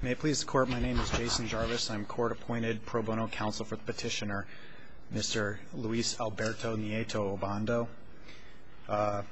May it please the Court, my name is Jason Jarvis. I'm court-appointed pro bono counsel for the petitioner, Mr. Luis Alberto Nieto Obando. The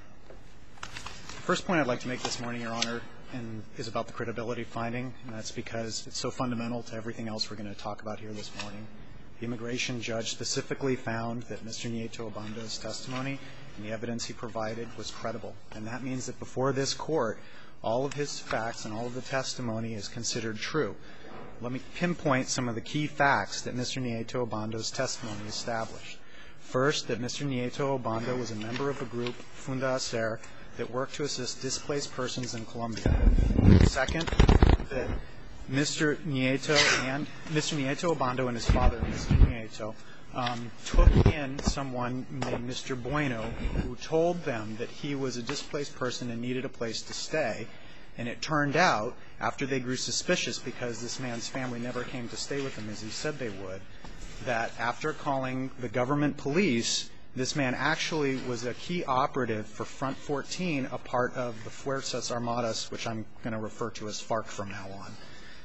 first point I'd like to make this morning, Your Honor, is about the credibility finding, and that's because it's so fundamental to everything else we're going to talk about here this morning. The immigration judge specifically found that Mr. Nieto Obando's testimony and the evidence he provided was credible, and that means that before this Court, all of his facts and all of the testimony is considered true. Let me pinpoint some of the key facts that Mr. Nieto Obando's testimony established. First, that Mr. Nieto Obando was a member of a group, Funda Acer, that worked to assist displaced persons in Colombia. Second, that Mr. Nieto Obando and his father, Mr. Nieto, took in someone named Mr. Bueno, who told them that he was a displaced person and needed a place to stay. And it turned out, after they grew suspicious because this man's family never came to stay with him as he said they would, that after calling the government police, this man actually was a key operative for Front 14, a part of the Fuerzas Armadas, which I'm going to refer to as FARC from now on.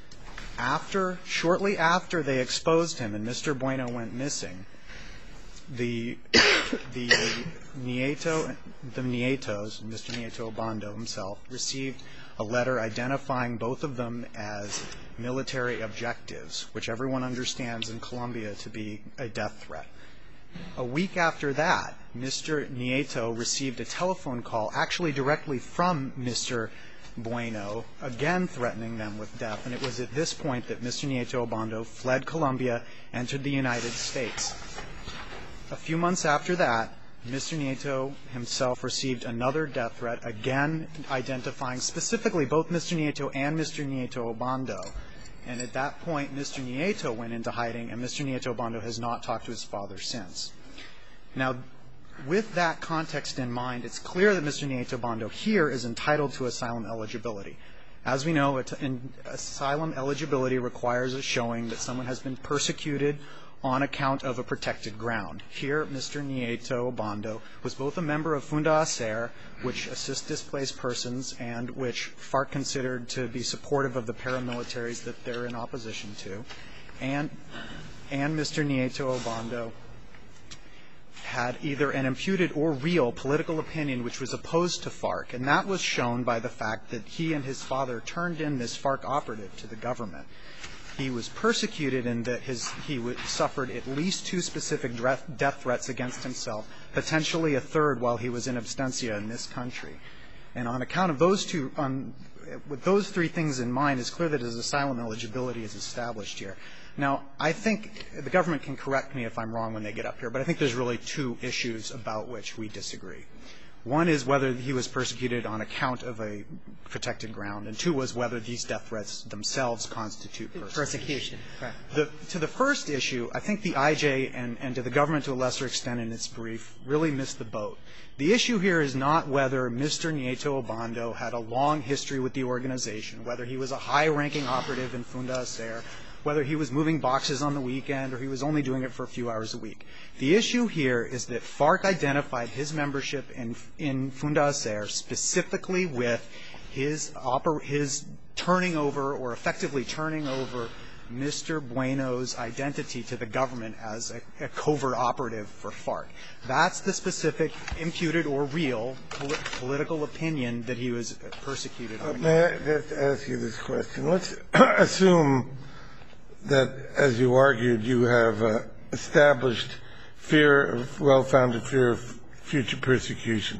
Shortly after they exposed him and Mr. Bueno went missing, the Nietos, Mr. Nieto Obando himself, received a letter identifying both of them as military objectives, which everyone understands in Colombia to be a death threat. A week after that, Mr. Nieto received a telephone call, actually directly from Mr. Bueno, again threatening them with death. And it was at this point that Mr. Nieto Obando fled Colombia, entered the United States. A few months after that, Mr. Nieto himself received another death threat, again identifying specifically both Mr. Nieto and Mr. Nieto Obando. And at that point, Mr. Nieto went into hiding, and Mr. Nieto Obando has not talked to his father since. Now, with that context in mind, it's clear that Mr. Nieto Obando here is entitled to asylum eligibility. As we know, asylum eligibility requires a showing that someone has been persecuted on account of a protected ground. Here, Mr. Nieto Obando was both a member of Funda Acer, which assists displaced persons and which FARC considered to be supportive of the paramilitaries that they're in opposition to, and Mr. Nieto Obando had either an imputed or real political opinion which was opposed to FARC, and that was shown by the fact that he and his father turned in this FARC operative to the government. He was persecuted in that he suffered at least 2 specific death threats against himself, potentially a third while he was in absentia in this country. And on account of those two, with those 3 things in mind, it's clear that his asylum eligibility is established here. Now, I think the government can correct me if I'm wrong when they get up here, but I think there's really 2 issues about which we disagree. One is whether he was persecuted on account of a protected ground, and 2 was whether these death threats themselves constitute persecution. Right. To the first issue, I think the IJ and to the government to a lesser extent in its brief really missed the boat. The issue here is not whether Mr. Nieto Obando had a long history with the organization, whether he was a high-ranking operative in Funda Acer, whether he was moving boxes on the weekend or he was only doing it for a few hours a week. The issue here is that FARC identified his membership in Funda Acer specifically with his turning over or effectively turning over Mr. Bueno's identity to the government as a covert operative for FARC. That's the specific imputed or real political opinion that he was persecuted on. May I just ask you this question? Let's assume that, as you argued, you have established well-founded fear of future persecution.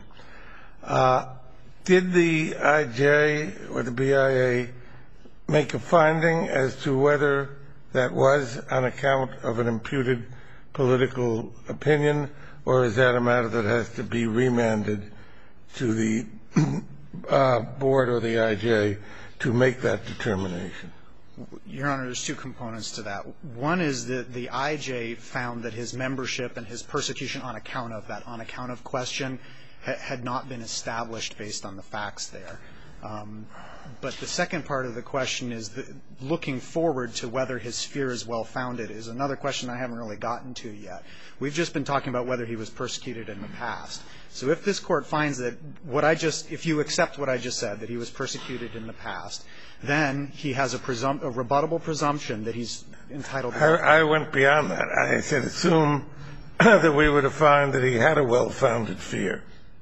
Did the IJ or the BIA make a finding as to whether that was on account of an imputed political opinion, or is that a matter that has to be remanded to the board or the IJ to make that determination? Your Honor, there's 2 components to that. One is that the IJ found that his membership and his persecution on account of that, on account of question, had not been established based on the facts there. But the second part of the question is looking forward to whether his fear is well-founded is another question I haven't really gotten to yet. We've just been talking about whether he was persecuted in the past. So if this Court finds that if you accept what I just said, that he was persecuted in the past, then he has a rebuttable presumption that he's entitled to. I went beyond that. I said assume that we were to find that he had a well-founded fear.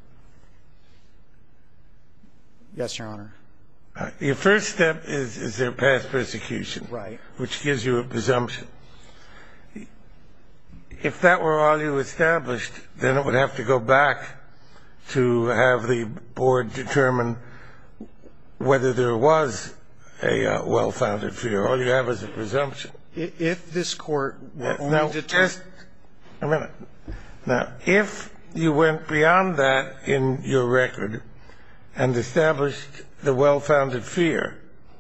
Yes, Your Honor. Your first step is there past persecution, Right. which gives you a presumption. If that were all you established, then it would have to go back to have the board determine whether there was a well-founded fear. All you have is a presumption. If this Court were only determined. Just a minute. Now, if you went beyond that in your record and established the well-founded fear,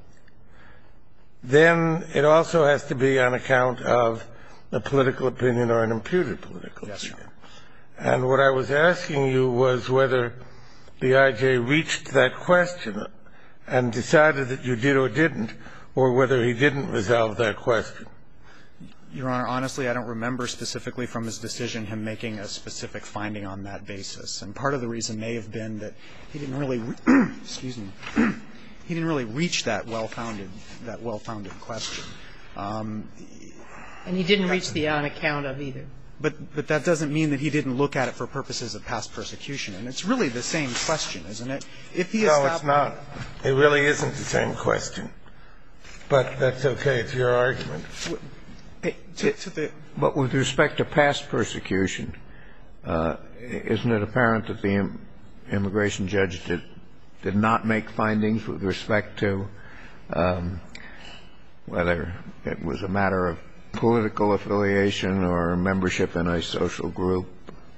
then it also has to be on account of a political opinion or an imputed political opinion. Yes, Your Honor. And what I was asking you was whether the I.J. reached that question and decided that you did or didn't, or whether he didn't resolve that question. Your Honor, honestly, I don't remember specifically from his decision him making a specific finding on that basis. And part of the reason may have been that he didn't really he didn't really reach that well-founded question. And he didn't reach the on account of either. But that doesn't mean that he didn't look at it for purposes of past persecution. And it's really the same question, isn't it? If he No, it's not. It really isn't the same question. But that's okay. It's your argument. But with respect to past persecution, isn't it apparent that the immigration judge did not make findings with respect to whether it was a matter of political affiliation or membership in a social group,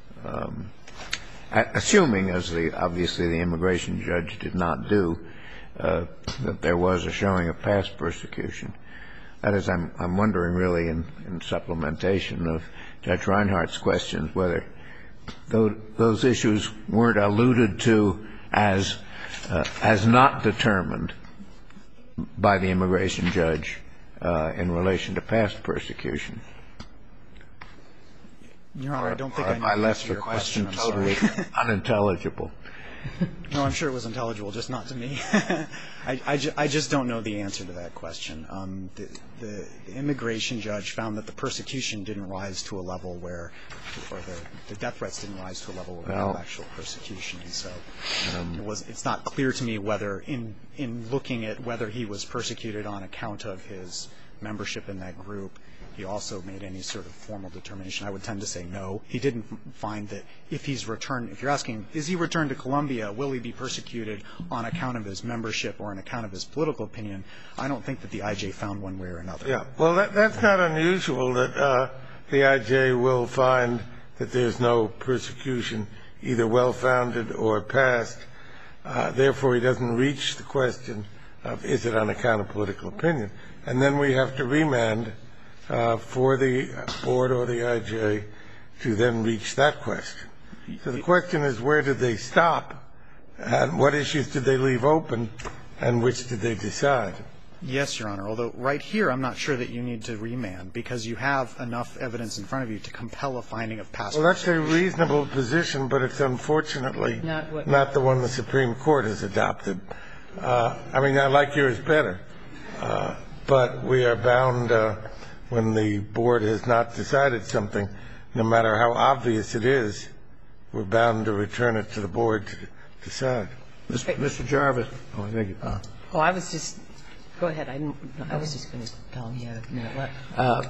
assuming, as obviously the immigration judge did not do, that there was a showing of past persecution? That is, I'm wondering really in supplementation of Judge Reinhart's questions whether those issues weren't alluded to as not determined by the immigration judge in relation to past persecution. Your Honor, I don't think I left the question totally unintelligible. No, I'm sure it was intelligible, just not to me. I just don't know the answer to that question. The immigration judge found that the persecution didn't rise to a level where, or the death threats didn't rise to a level where there was actual persecution. And so it's not clear to me whether, in looking at whether he was persecuted on account of his membership in that group, he also made any sort of formal determination. I would tend to say no. He didn't find that if he's returned, if you're asking, is he returned to Colombia, will he be persecuted on account of his membership or on account of his political opinion? I don't think that the I.J. found one way or another. Yeah. Well, that's not unusual that the I.J. will find that there's no persecution, either well-founded or past. Therefore, he doesn't reach the question of is it on account of political opinion. And then we have to remand for the board or the I.J. to then reach that question. So the question is, where did they stop, and what issues did they leave open, and which did they decide? Yes, Your Honor, although right here I'm not sure that you need to remand because you have enough evidence in front of you to compel a finding of past persecution. Well, that's a reasonable position, but it's unfortunately not the one the Supreme Court has adopted. I mean, I like yours better, but we are bound when the board has not decided something, no matter how obvious it is, we're bound to return it to the board to decide. Mr. Jarvis. Oh, thank you. I was just – go ahead. I was just going to tell him you had a minute left.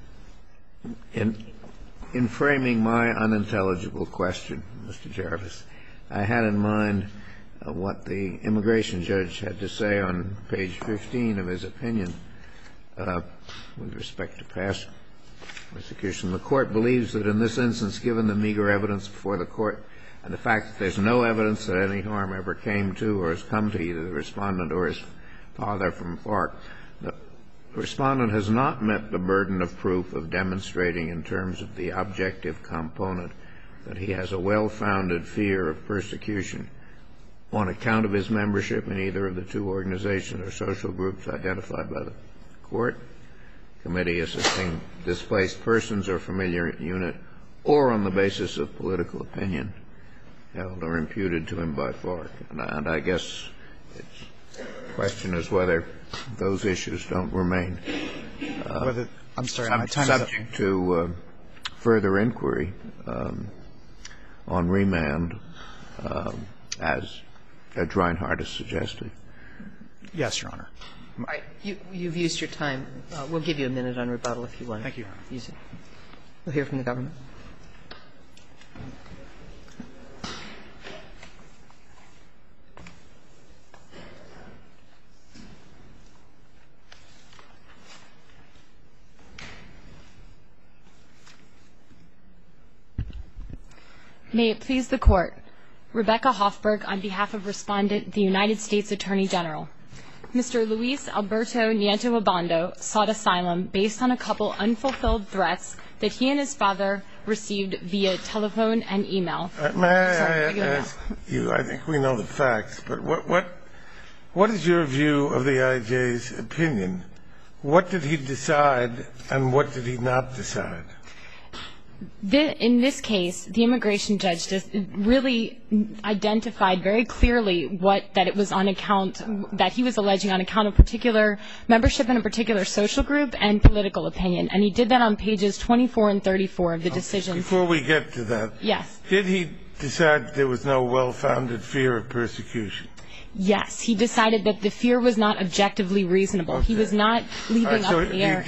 In framing my unintelligible question, Mr. Jarvis, I had in mind what the immigration judge had to say on page 15 of his opinion with respect to past persecution. The Court believes that in this instance, given the meager evidence before the Court and the fact that there's no evidence that any harm ever came to or has come to either the Respondent or his father from FARC, the Respondent has not met the burden of proof of demonstrating in terms of the objective component that he has a well-founded fear of persecution on account of his membership in either of the two organizations or social groups identified by the court, committee assisting displaced persons or familiar unit, or on the basis of political opinion held or imputed to him by FARC. And I guess the question is whether those issues don't remain I'm sorry, my time is up. Subject to further inquiry on remand, as Judge Reinhardt has suggested. Yes, Your Honor. All right. You've used your time. We'll give you a minute on rebuttal if you want. Thank you, Your Honor. Use it. We'll hear from the government. May it please the Court. Rebecca Hoffberg on behalf of Respondent, the United States Attorney General. Mr. Luis Alberto Nieto Obando sought asylum based on a couple unfulfilled threats that he and his father received via telephone and email. May I ask you, I think we know the facts, but what is your view of the IJ's opinion? What did he decide and what did he not decide? In this case, the immigration judge just really identified very clearly that it was on account, that he was alleging on account of particular membership in a particular social group and political opinion. And he did that on pages 24 and 34 of the decision. Before we get to that, yes. Did he decide there was no well-founded fear of persecution? Yes. He decided that the fear was not objectively reasonable. Okay. He was not leaving up the air.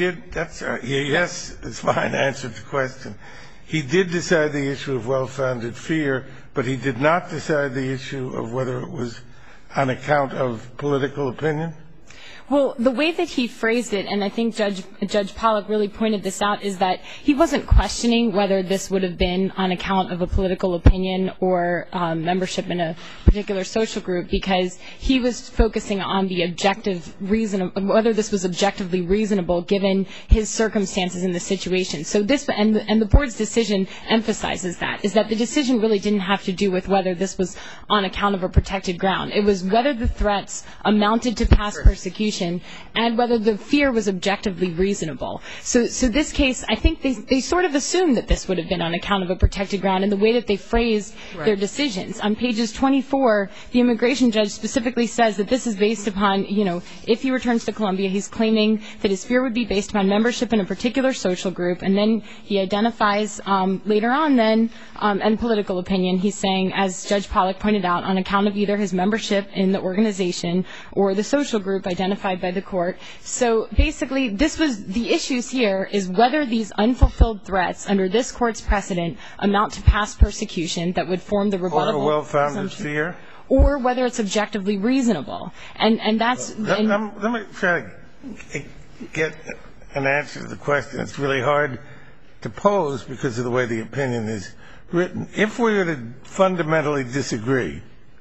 Yes, it's fine. Answered the question. He did decide the issue of well-founded fear, but he did not decide the issue of whether it was on account of political opinion? Well, the way that he phrased it, and I think Judge Pollack really pointed this out, is that he wasn't questioning whether this would have been on account of a political opinion or membership in a particular social group, because he was focusing on the objective reason, whether this was objectively reasonable given his circumstances in the situation. So this, and the board's decision emphasizes that, is that the decision really didn't have to do with whether this was on account of a protected ground. It was whether the threats amounted to past persecution and whether the fear was objectively reasonable. So this case, I think they sort of assumed that this would have been on account of a protected ground in the way that they phrased their decisions. On pages 24, the immigration judge specifically says that this is based upon, if he returns to Colombia, he's claiming that his fear would be based upon membership in a particular social group, and then he identifies later on then, and political opinion, he's saying, as Judge Pollack pointed out, on account of either his membership in the organization or the social group identified by the court. So basically, the issues here is whether these unfulfilled threats under this court's precedent amount to past persecution that would form the rebuttable or a well-founded fear, or whether it's objectively reasonable. And that's. Let me try to get an answer to the question. It's really hard to pose because of the way the opinion is written. If we were to fundamentally disagree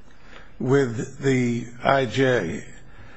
with the IJ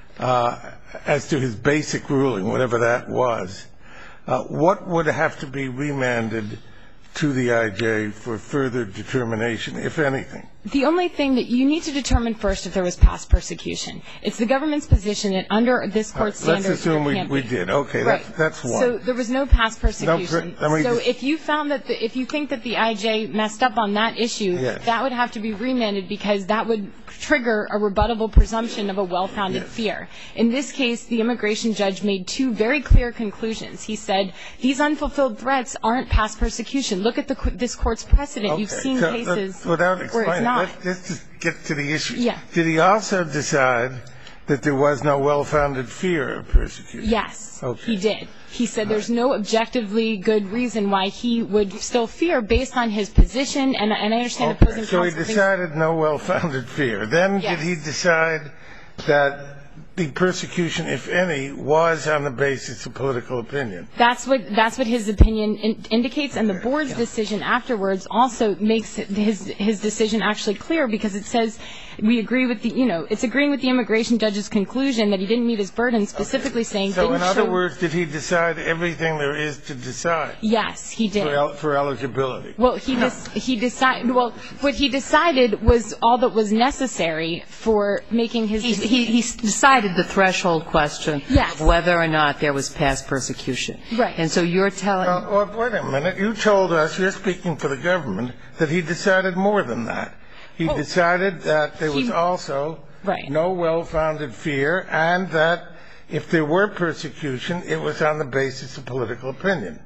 as to his basic ruling, whatever that was, what would have to be remanded to the IJ for further determination, if anything? The only thing that you need to determine first if there was past persecution. It's the government's position that under this court's standards. Let's assume we did. Okay, right. That's one. So there was no past persecution. So if you found that if you think that the IJ messed up on that issue, yes, that would have to be remanded because that would trigger a rebuttable presumption of a well-founded fear. In this case, the immigration judge made two very clear conclusions. He said these unfulfilled threats aren't past persecution. Look at this court's precedent. Okay. You've seen cases where it's not. Let's just get to the issue. Yeah. Did he also decide that there was no well-founded fear of persecution? Yes, okay, he did. He said there's no objectively good reason why he would still fear based on his position, and I understand opposing counsel. So he decided no well-founded fear. Then yes, did he decide that the persecution, if any, was on the basis of political opinion? That's what his opinion indicates, and the board's decision afterwards also makes his decision actually clear because it says we agree with the, it's agreeing with the immigration judge's conclusion that he didn't meet his burden, specifically saying. So in other words, did he decide everything there is to decide? Yes, he did. For eligibility. Well, he decided. Well, what he decided was all that was necessary for making his. He decided the threshold question. Yes. Of whether or not there was past persecution. Right. And so you're telling. Well, wait a minute. You told us, you're speaking for the government, that he decided more than that. He decided that there was also no well-founded fear, and that if there were persecution, it was on the basis of political opinion.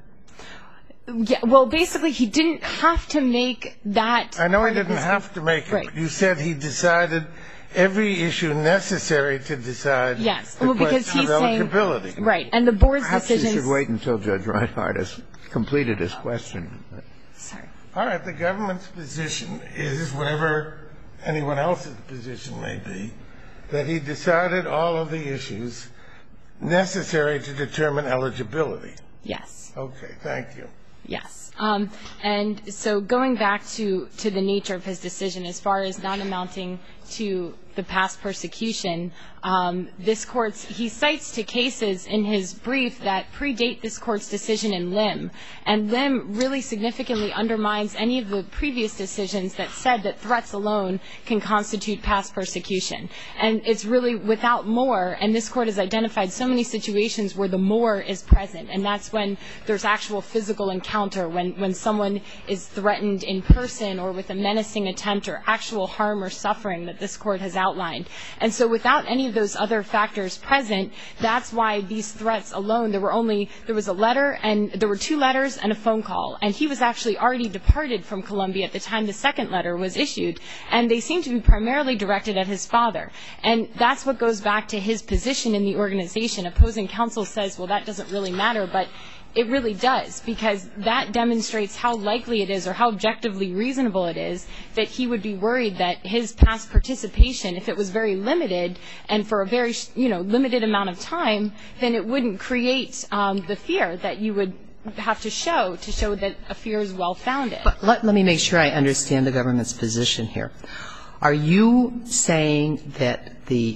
Yeah, well, basically, he didn't have to make that. I know he didn't have to make it, but you said he decided every issue necessary to decide the question of eligibility. Right, and the board's decisions. Perhaps you should wait until Judge Reinhardt has completed his question. Sorry. All right, the government's position is, whatever anyone else's position may be, that he decided all of the issues necessary to determine eligibility. Yes. Okay, thank you. Yes. And so going back to the nature of his decision, as far as not amounting to the past persecution, this court's, he cites two cases in his brief that predate this court's decision in Lim. And Lim really significantly undermines any of the previous decisions that said that threats alone can constitute past persecution. And it's really without more, and this court has identified so many situations where the more is present, and that's when there's actual physical encounter, when someone is threatened in person or with a menacing attempt or actual harm or suffering that this court has outlined. And so without any of those other factors present, that's why these threats alone, there was a letter, and there were 2 letters and a phone call. And he was actually already departed from Colombia at the time the second letter was issued. And they seem to be primarily directed at his father. And that's what goes back to his position in the organization. Opposing counsel says, well, that doesn't really matter, but it really does, because that demonstrates how likely it is, or how objectively reasonable it is, that he would be worried that his past participation, if it was very limited and for a very limited amount of time, then it wouldn't create the fear that you would have to show that a fear is well-founded. But let me make sure I understand the government's position here. Are you saying that the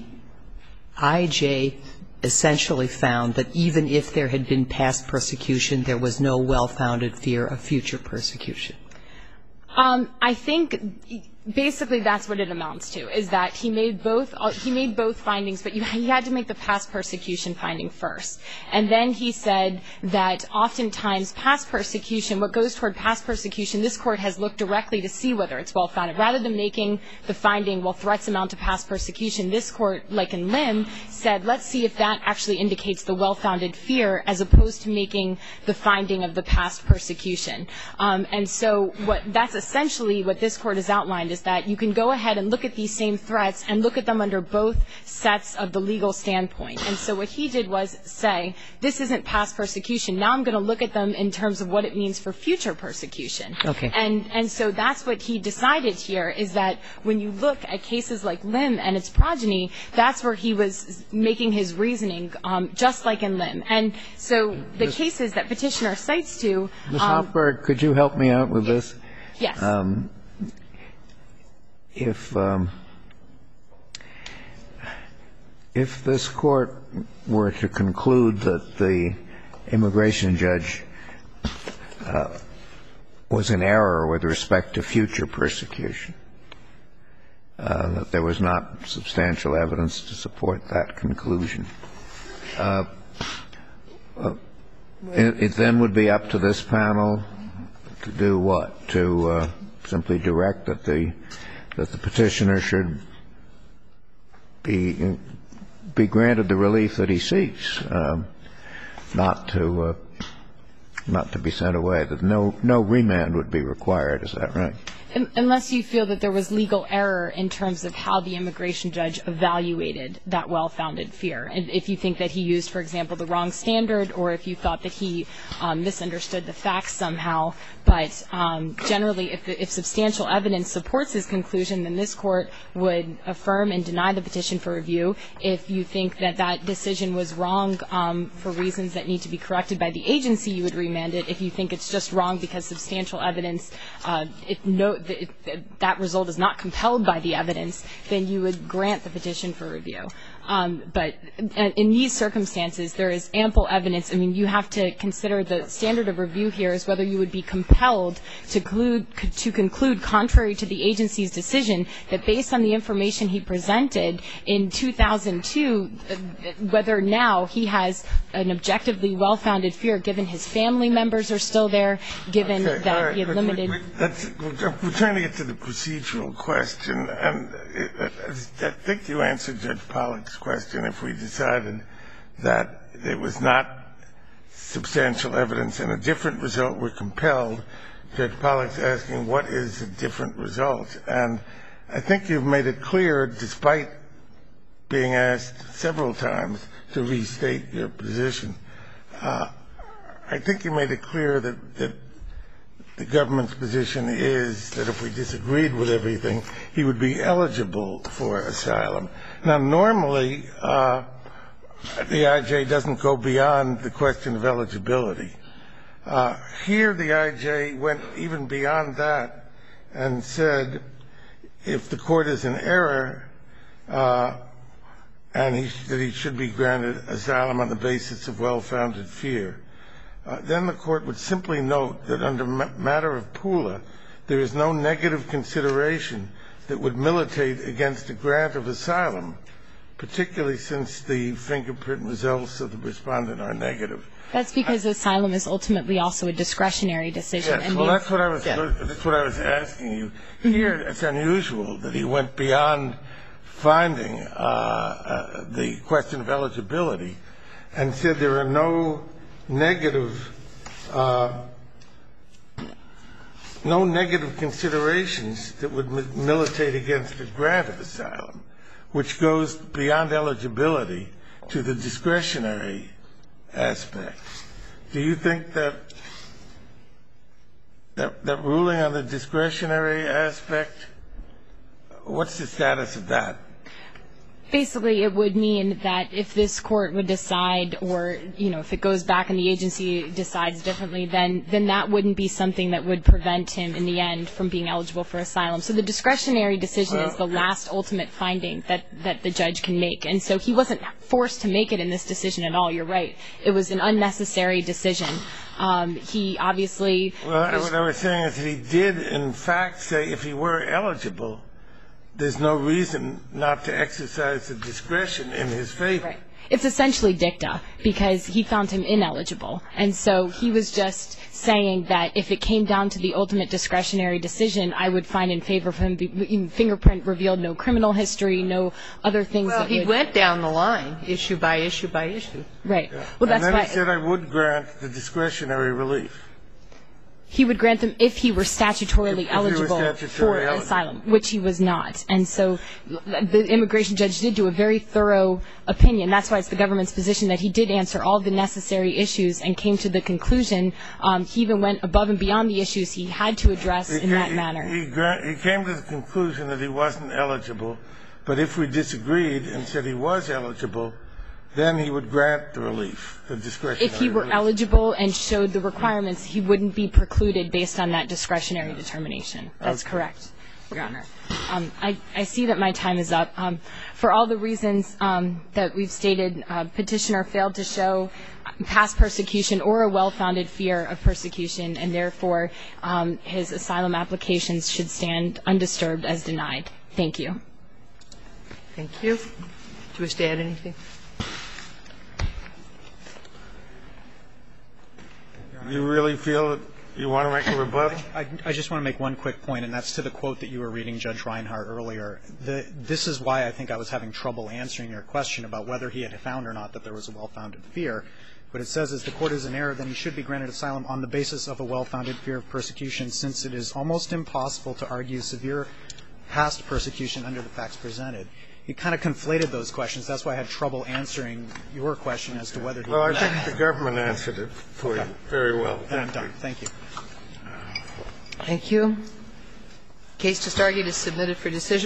IJ essentially found that even if there had been past persecution, there was no well-founded fear of future persecution? I think basically that's what it amounts to, is that he made both findings, but he had to make the past persecution finding first. And then he said that oftentimes past persecution, what goes toward past persecution, this court has looked directly to see whether it's well-founded. Rather than making the finding, well, threats amount to past persecution, this court, like in Lim, said, let's see if that actually indicates the well-founded fear, as opposed to making the finding of the past persecution. And so that's essentially what this court has outlined, is that you can go ahead and look at these same threats and look at them under both sets of the legal standpoint. And so what he did was say, this isn't past persecution. Now I'm going to look at them in terms of what it means for future persecution. Okay. And so that's what he decided here, is that when you look at cases like Lim and its progeny, that's where he was making his reasoning, just like in Lim. And so the cases that Petitioner cites to... Ms. Hoffberg, could you help me out with this? Yes. If this court were to conclude that the immigration judge was in error with respect to future persecution, that there was not substantial evidence to support that conclusion, it then would be up to this panel to do what? To simply direct that the petitioner should be granted the relief that he seeks, not to be sent away, that no remand would be required. Is that right? Unless you feel that there was legal error in terms of how the immigration judge evaluated that well-founded fear. And if you think that he used, for example, the wrong standard, or if you thought that he misunderstood the facts somehow. But generally, if substantial evidence supports his conclusion, then this court would affirm and deny the petition for review. If you think that that decision was wrong for reasons that need to be corrected by the agency, you would remand it. If you think it's just wrong because substantial evidence, though that result is not compelled by the evidence, then you would grant the petition for review. But in these circumstances, there is ample evidence. I mean, you have to consider the standard of review here is whether you would be compelled to conclude, contrary to the agency's decision, that based on the information he presented in 2002, whether now he has an objectively well-founded fear, given his family members are still there, given that he had limited. We're trying to get to the procedural question, and I think you answered Judge Pollack's question. If we decided that there was not substantial evidence and a different result were compelled, Judge Pollack's asking what is a different result. And I think you've made it clear, despite being asked several times to restate your position, I think you made it clear that the government's position is that if we disagreed with everything, he would be eligible for asylum. Now, normally, the IJ doesn't go beyond the question of eligibility. Here, the IJ went even beyond that and said if the court is in error and that he should be granted asylum on the basis of well-founded fear, then the court would simply note that under matter of Pula, there is no negative consideration that would militate against a grant of asylum, particularly since the fingerprint results of the respondent are negative. That's because asylum is ultimately also a discretionary decision. Yes, well, that's what I was asking you. Here, it's unusual that he went beyond finding the question of eligibility and said there are no negative considerations that would militate against a grant of asylum, which goes beyond eligibility to the discretionary aspect. Do you think that ruling on the discretionary aspect, what's the status of that? Basically, it would mean that if this court would decide, or, you know, if it goes back and the agency decides differently, then that wouldn't be something that would prevent him in the end from being eligible for asylum. So the discretionary decision is the last ultimate finding that the judge can make. And so he wasn't forced to make it in this decision at all. You're right. It was an unnecessary decision. He obviously... Well, what I was saying is that he did, in fact, say if he were eligible, there's no reason not to exercise the discretion in his favor. Right. It's essentially dicta, because he found him ineligible. And so he was just saying that if it came down to the ultimate discretionary decision, I would find in favor of him. Fingerprint revealed no criminal history, no other things that would... Well, he went down the line, issue by issue by issue. Right. Yeah. Well, that's and then why... he said I would grant the discretionary relief. He would grant them if he were statutorily eligible for asylum, which he was not. And so the immigration judge did do a very thorough opinion. That's why it's the government's position that he did answer all the necessary issues and came to the conclusion. He even went above and beyond the issues he had to address in that manner. He came to the conclusion that he wasn't eligible, but if we disagreed and said he was eligible, then he would grant the relief, the discretionary relief. If he were eligible and showed the requirements, he wouldn't be precluded based on that discretionary determination. That's correct, Your Honor. I see that my time is up. For all the reasons that we've stated, Petitioner failed to show past persecution or a well-founded fear of persecution, and therefore his asylum applications should stand undisturbed as denied. Thank you. Thank you. Do you wish to add anything? You really feel that you want to make a rebuttal? I just want to make one quick point, and that's to the quote that you were reading, Judge Reinhart, earlier. This is why I think I was having trouble answering your question about whether he had found or not that there was a well-founded fear. What it says is the court is in error, then he should be granted asylum on the basis of a well-founded fear of persecution, since it is almost impossible to argue severe past persecution under the facts presented. You kind of conflated those questions. That's why I had trouble answering your question as to whether he... Well, I think the government answered it for you very well. Then I'm done. Thank you. Thank you. Case just argued is submitted for decision.